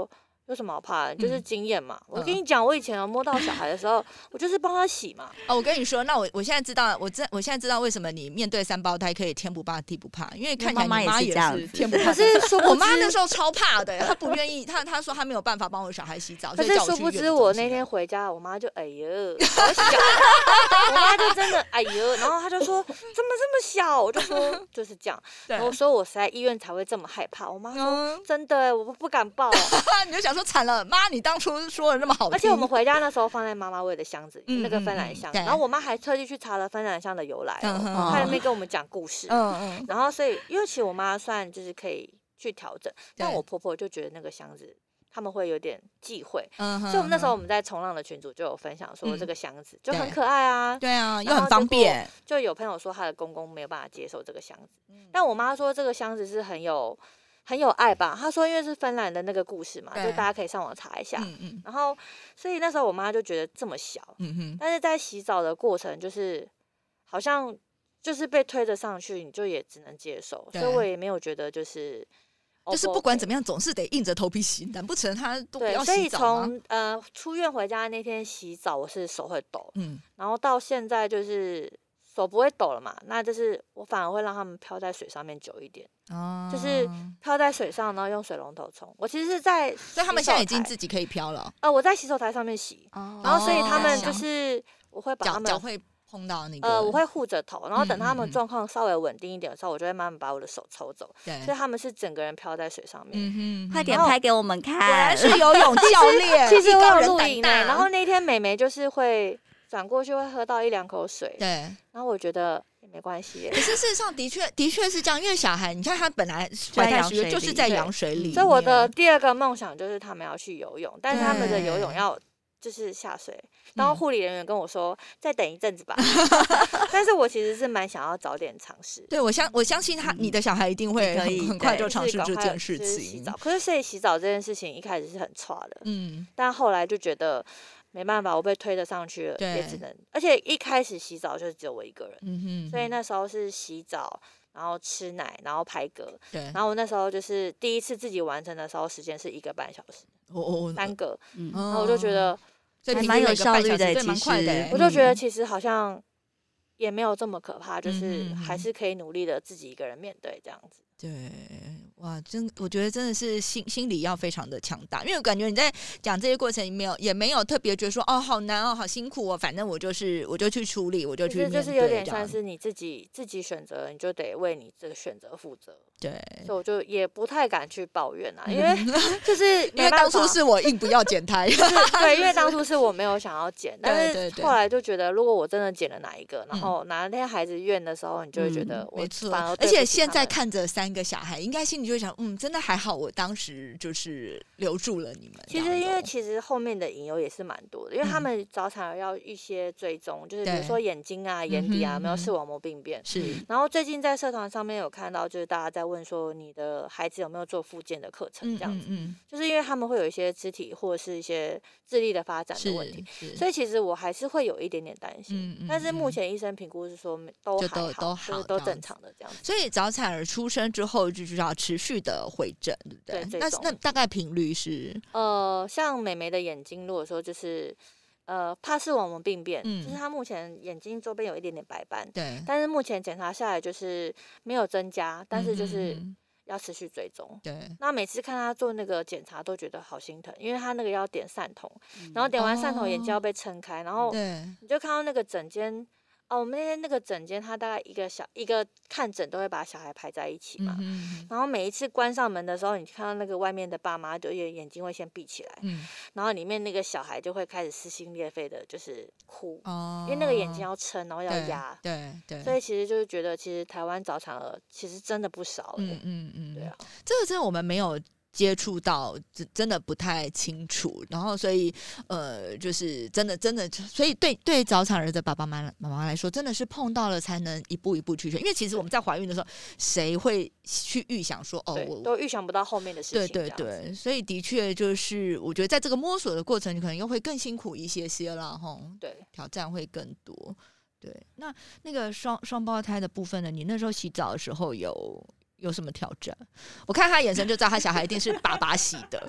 有什么好怕的？就是经验嘛。我跟你讲，我以前摸到小孩的时候，我就是帮他洗嘛。 我跟你说，那我现在知道，我现在知道为什么你面对3胞胎可以天不怕地不怕，因为看起来你妈也是天不怕。 可是我妈那时候超怕的，她不愿意，她说她没有办法帮我小孩洗澡。 可是殊不知我那天回家，我妈就哎呦好小，我妈就真的哎呦，然后她就说怎么这么小，我就说就是这样。然后说我是在医院才会这么害怕。我妈说真的，我不敢抱。 你就想说惨了，妈，你当初说的那么好听。 而且我们回家那时候放在妈妈喂的箱子，那个芬兰香，然后我妈还特地去查了芬兰香的由来，她在那边跟我们讲故事。然后所以因为其实我妈算就是可以去调整，但我婆婆就觉得那个箱子他们会有点忌讳，所以我们那时候我们在冲浪的群组就有分享说这个箱子就很可爱啊， 对啊，又很方便。 就有朋友说他的公公没有办法接受这个箱子，但我妈说这个箱子是很有爱吧。她说因为是芬兰的那个故事嘛，就大家可以上网查一下。然后所以那时候我妈就觉得这么小，但是在洗澡的过程就是好像就是被推着上去，你就也只能接受，所以我也没有觉得就是不管怎么样总是得硬着头皮洗，难不成他都不要洗澡吗？ 所以从出院回家那天洗澡，我是手会抖，然后到现在就是手不会抖了嘛，那就是我反而会让他们漂在水上面久一点，就是漂在水上，然后用水龙头冲。我其实是在， 所以他们现在已经自己可以漂了。 我在洗手台上面洗，然后所以他们就是我会把他们脚会碰到那个， 我会护着头，然后等他们状况稍微稳定一点的时候，我就会慢慢把我的手抽走。对，所以他们是整个人漂在水上面。 快点拍给我们看， 果然是游泳教练。 其实我有录影然后那天美眉就是会转过去会喝到1-2口水， 对， 然后我觉得也没关系。 可是事实上的确是这样，因为小孩你看他本来怀胎十月就是在羊水里， 所以我的第2个梦想就是他们要去游泳，但是他们的游泳要就是下水，然后护理人员跟我说再等一阵子吧，但是我其实是蛮想要早点尝试。 对，我相信你的小孩一定会很快就尝试这件事情。 可是所以洗澡这件事情一开始是很差的，但后来就觉得没办法，我被推得上去了，也只能。而且一开始洗澡就是只有我一个人，所以那时候是洗澡，然后吃奶，然后拍嗝。对，然后我那时候就是第一次自己完成的时候，时间是1个半小时，3个，然后我就觉得还蛮有效率的， 蛮快的。 我就觉得其实好像也没有这么可怕，就是还是可以努力的自己一个人面对这样子。 对，哇，我觉得真的是心理要非常的强大，因为我感觉你在讲这些过程也没有特别觉得说好难好辛苦反正我就去处理，我就去面对， 就是有点算是你自己选择，你就得为你这个选择负责。对，所以我就也不太敢去抱怨因为就是因为当初是我硬不要剪胎， 对，因为当初是我没有想要剪，但是后来就觉得如果我真的剪了哪一个，然后哪天孩子怨的时候，你就会觉得我反而而且现在看着3个小孩，应该心里就会想，真的还好，我当时就是留住了你们。 其实因为后面的隐忧也是蛮多的，因为他们早产儿要一些追踪，就是比如说眼睛啊、眼底啊有没有视网膜病变。是。然后最近在社团上面有看到，就是大家在问说你的孩子有没有做复健的课程这样子，就是因为他们会有一些肢体或者是一些智力的发展的问题，所以其实我还是会有一点点担心。但是目前医生评估是说都还好，都正常的这样子。 所以早产儿出生之后就是要持续的回诊，对不对？那大概频率是像美眉的眼睛，如果说就是帕氏网膜病变，就是她目前眼睛周边有一点点白斑，对，但是目前检查下来就是没有增加，但是就是要持续追踪。对，那每次看她做那个检查都觉得好心疼，因为她那个要点散瞳，然后点完散瞳眼睛要被撑开，然后你就看到那个诊间。我们那天那个诊间，他大概一个看诊都会把小孩排在一起嘛，然后每一次关上门的时候，你看到那个外面的爸妈就眼睛会先闭起来，然后里面那个小孩就会开始撕心裂肺的，就是哭，因为那个眼睛要撑，然后要压，对，所以其实就是觉得，其实台湾早产儿其实真的不少，对啊， 这个真的我们没有接触到，真的不太清楚，然后所以就是真的，所以对早产儿的爸爸妈妈来说，真的是碰到了才能一步一步去学，因为其实我们在怀孕的时候，谁会去预想说我都预想不到后面的事情， 对，所以的确就是我觉得在这个摸索的过程，你可能又会更辛苦一些啦，对，挑战会更多。对，那个双胞胎的部分呢？你那时候洗澡的时候有什么挑战？我看他眼神就知道他小孩一定是爸爸洗的。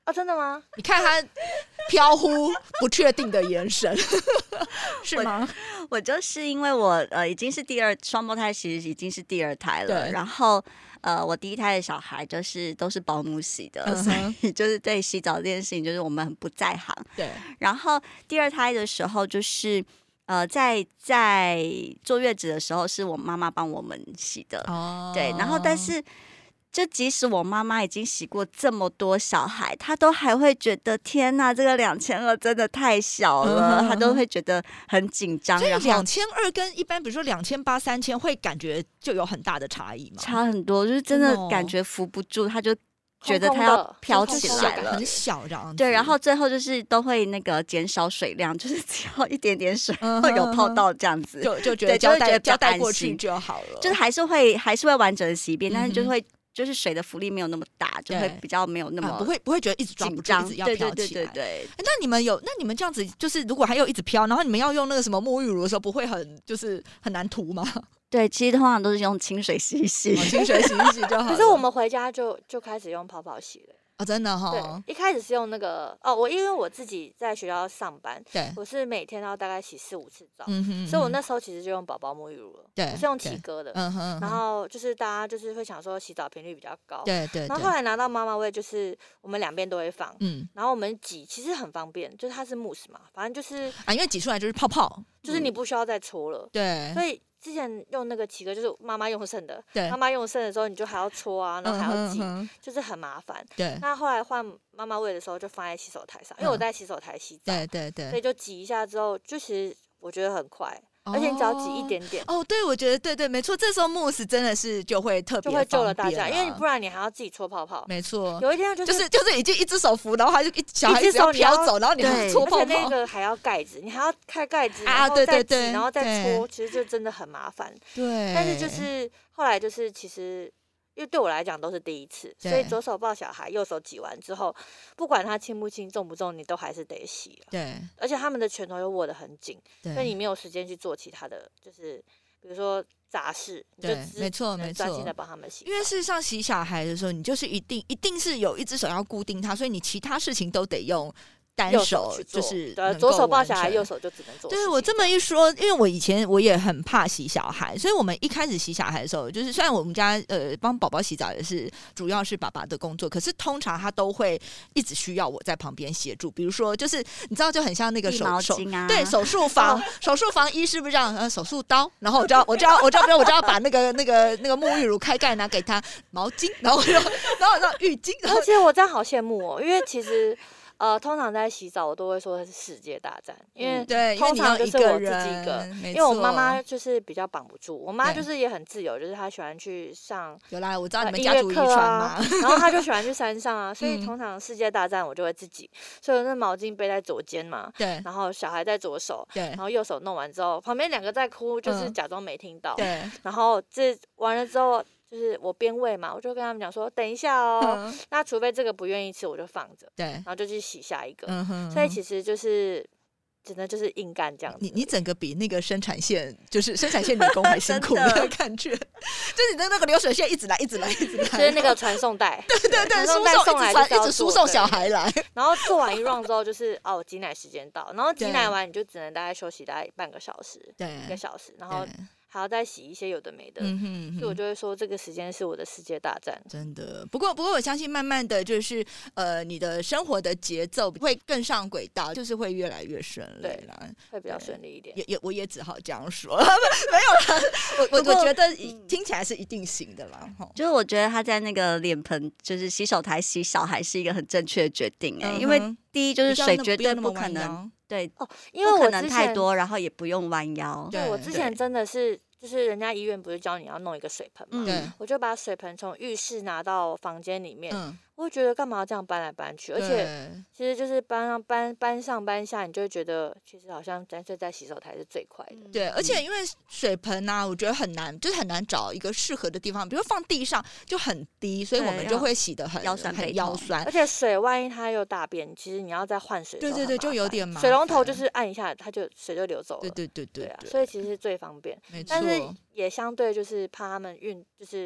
哦，真的吗？ 你看他飘忽不确定的眼神，是吗？ 我就是因为我已经是双胞胎，其实已经是第2胎了， 对然后我第1胎的小孩就是都是保姆洗的，所以就是对洗澡这件事情就是我们很不在行。 对， 然后第2胎的时候就是在坐月子的时候是我妈妈帮我们洗的，对，然后但是。就即使我妈妈已经洗过这么多小孩，她都还会觉得天哪，这个2200真的太小了，她都会觉得很紧张。 所以然后 2200跟一般比如说2800、3000会感觉就有很大的差异吗？ 差很多，就是真的感觉扶不住，她就觉得她要飘起来了， 很小这样子。 对，然后最后就是都会那个减少水量，就是只要一点点水会有泡到这样子， 就觉得交代过去就好了， 就是还是会完整的洗一遍，但是就会。就是水的浮力没有那么大，就会比较没有那么不会觉得一直抓不住，一直要飘起来。 对。 那你们这样子，就是如果还有一直飘，然后你们要用那个什么沐浴乳的时候，不会就是很难涂吗？ 对，其实通常都是用清水洗一洗， 清水洗一洗就好了。 可是我们回家就开始用泡泡洗了。 哦，真的哈、 对，一开始是用那个因为我自己在学校上班， 对， 我是每天要大概洗4-5次澡， 嗯所以我那时候其实就用宝宝沐浴乳了， 对， 我是用奇哥的，然后就是大家就是会想说洗澡频率比较高， 对， 然后后来拿到妈妈味，就是我们两边都会放，然后我们挤其实很方便，就是它是慕斯嘛，反正就是因为挤出来就是泡泡， 就是你不需要再搓了， 对， 所以。之前用那个奇哥就是妈妈用剩的， 对， 妈妈用剩的时候你就还要搓啊，然后还要挤，就是很麻烦。 对， 那后来换妈妈味的时候就放在洗手台上，因为我在洗手台洗澡， 对， 所以就挤一下之后，就其实我觉得很快。而且你只要挤一点点对，我觉得对，没错，这时候慕斯真的是就会特别就会救了大家，因为你不然你还要自己搓泡泡， 没错。 有一天就是已经一只手扶，然后他就小孩子要飘走，然后你还搓泡泡， 而且那个还要盖子，你还要开盖子， 然后再挤， 然后再搓，其实就真的很麻烦。 对， 但是就是后来就是其实。因为对我来讲都是第一次，所以左手抱小孩，右手挤完之后，不管它轻不轻、重不重，你都还是得洗了。 对， 而且他们的拳头又握得很紧，所以你没有时间去做其他的，就是比如说杂事，你就没错， 专心的帮他们洗。 因为事实上洗小孩的时候，你就是一定是有一只手要固定它，所以你其他事情都得用。单手就是左手抱小孩，右手就只能做。 对，我这么一说，因为我以前我也很怕洗小孩，所以我们一开始洗小孩的时候，就是虽然我们家帮宝宝洗澡也是主要是爸爸的工作，可是通常他都会一直需要我在旁边协助。比如说，就是你知道，就很像那个毛巾啊， 对，手术房医师不是这样，手术刀，然后我就要把那个沐浴乳开盖拿给他毛巾，然后浴巾， 而且我这样好羡慕哦，因为其实。通常在洗澡，我都会说它是世界大战，因为通常就是我自己一个，因为我妈妈就是比较绑不住，我妈就是也很自由，就是她喜欢去上有啦，我知道你们家族遗传嘛， 然后她就喜欢去山上啊，所以通常世界大战我就会自己，所以我那毛巾背在左肩嘛， 对， 然后小孩在左手， 对， 然后右手弄完之后，旁边2个在哭，就是假装没听到， 对， 然后这完了之后。就是我边喂嘛，我就跟他们讲说，等一下哦，那除非这个不愿意吃，我就放着， 对， 然后就去洗下一个，所以其实就是真的就是硬干这样子。 你整个比那个生产线女工还辛苦的感觉，就是你的那个流水线一直来，就是那个传送带， 对， 传送带送来一直输送小孩来， 然后做完一 round 之后就是挤奶时间到，然后挤奶完你就只能大概休息大概半个小时， 对 ，1个小时，然后。还要再洗一些有的没的，所以我就会说这个时间是我的世界大战。 真的，不过我相信慢慢的就是你的生活的节奏会更上轨道，就是会越来越顺利啦， 会比较顺利一点。 我也只好这样说，没有啦。我觉得听起来是一定行的啦。 就是我觉得他在那个脸盆，就是洗手台洗小孩是一个很正确的决定因为第一就是水绝对不可能。对因为我不可能太多，然后也不用弯腰。 对，我之前真的是，就是人家医院不是教你要弄一个水盆嘛，我就把水盆从浴室拿到房间里面。我会觉得干嘛要这样搬来搬去，而且其实就是搬上搬下，你就会觉得其实好像干脆在洗手台是最快的。 对，而且因为水盆啊，我觉得很难找一个适合的地方，比如放地上就很低，所以我们就会洗得很腰酸。 而且水万一它又大便，其实你要再换水， 对，就有点麻烦。 水龙头就是按一下，水就流走了。 对啊， 所以其实是最方便，但是也相对就是怕他们就是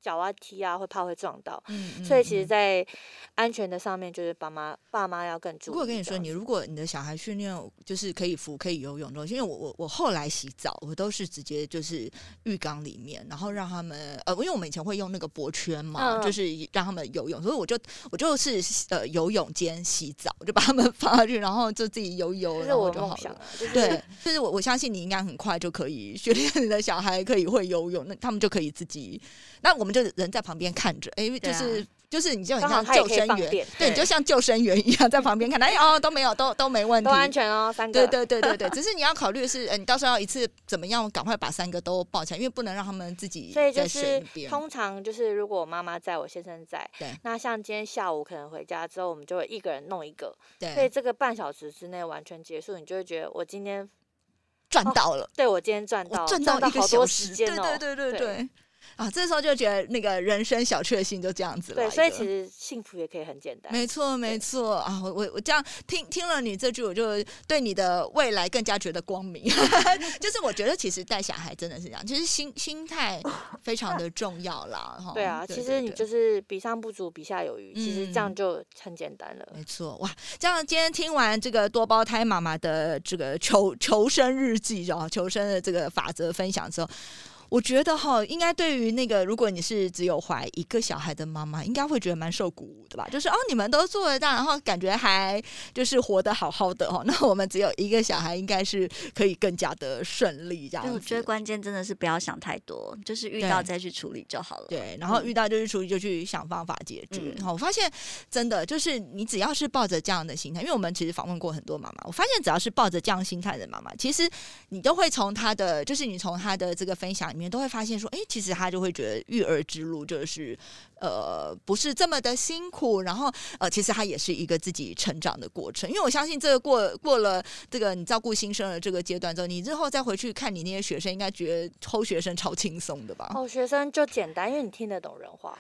脚啊踢啊，会怕会撞到。所以其实，在安全的上面，就是爸妈要更注意。 不过我跟你说，如果你的小孩训练就是可以浮、可以游泳的，因为我后来洗澡，我都是直接就是浴缸里面，然后让他们因为我们以前会用那个脖圈嘛，就是让他们游泳，所以我就是游泳兼洗澡，我就把他们放下去，然后就自己游， 这是我的梦想啊。 对，就是我相信你应该很快就可以训练你的小孩可以会游泳，那他们就可以自己，那我们就人在旁边看着，就是你就很像救生员，对，你就像救生员一样在旁边看，都没有，都没问题， 都安全哦，3个。 对，只是你要考虑的是，你到时候要一次怎么样赶快把3个都抱起来，因为不能让他们自己在水里边。 所以就是通常就是如果我妈妈在，我先生在，那像今天下午可能回家之后，我们就会一个人弄一个，所以这个半小时之内完全结束，你就会觉得我今天赚到了， 对，我今天赚到 1个小时， 对。 这时候就觉得那个人生小确幸就这样子了。 对，所以其实幸福也可以很简单。 没错啊！我这样听了你这句，我就对你的未来更加觉得光明。就是我觉得其实带小孩真的是这样，其实心态非常的重要啦。 对啊，其实你就是比上不足，比下有余，其实这样就很简单了。 没错，哇！这样今天听完这个多胞胎妈妈的这个求生日记，然后求生的这个法则分享之后，我觉得应该对于那个如果你是只有怀1个小孩的妈妈，应该会觉得蛮受鼓舞的吧？就是你们都做得到，然后感觉还就是活得好好的那我们只有1个小孩，应该是可以更加的顺利这样子。 我觉得关键真的是不要想太多，就是遇到再去处理就好了。 对，然后遇到就是处理，就去想方法解决。我发现真的就是你只要是抱着这样的心态，因为我们其实访问过很多妈妈，我发现只要是抱着这样心态的妈妈，其实你都会从她的这个分享里面都会发现说，其实她就会觉得育儿之路就是不是这么的辛苦，然后其实它也是一个自己成长的过程。因为我相信这个过了这个你照顾新生的这个阶段之后，你日后再回去看你那些学生，应该觉得后学生超轻松的吧？ 学生就简单，因为你听得懂人话，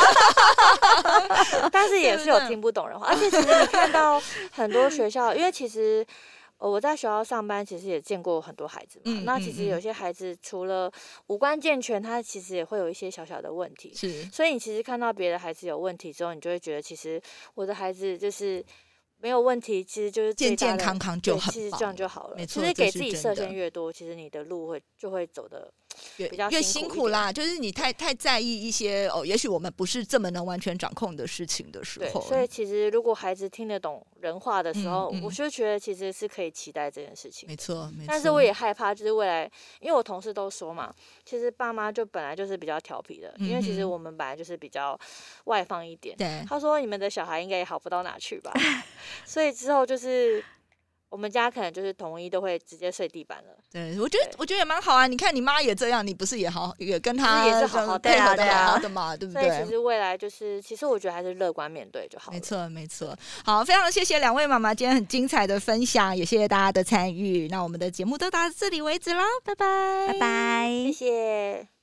但是也是有听不懂人话。而且其实你看到很多学校，因为其实我在学校上班，其实也见过很多孩子嘛。那其实有些孩子除了五官健全，他其实也会有一些小小的问题。 是， 所以你其实看到别的孩子有问题之后，你就会觉得，其实我的孩子就是没有问题，其实就是健健康康就很棒， 其实这样就好了。 没错， 其实给自己设限越多，其实你的路就会走的比较越辛苦啦。就是你太在意一些也许我们不是这么能完全掌控的事情的时候。 所以其实如果孩子听得懂人话的时候，我就觉得其实是可以期待这件事情。 没错。 但是我也害怕，就是未来，因为我同事都说嘛，其实爸妈就本来就是比较调皮的，因为其实我们本来就是比较外放一点。 对， 他说你们的小孩应该也好不到哪去吧，所以之后就是我们家可能就是统一都会直接睡地板了。 对，我觉得也蛮好啊。你看你妈也这样，你不是也跟她也是好好配合的好好的嘛，对不对？ 所以其实未来就是，其实我觉得还是乐观面对就好了。 没错。好，非常谢谢2位妈妈今天很精彩的分享，也谢谢大家的参与。那我们的节目都到这里为止了，拜拜， 谢谢。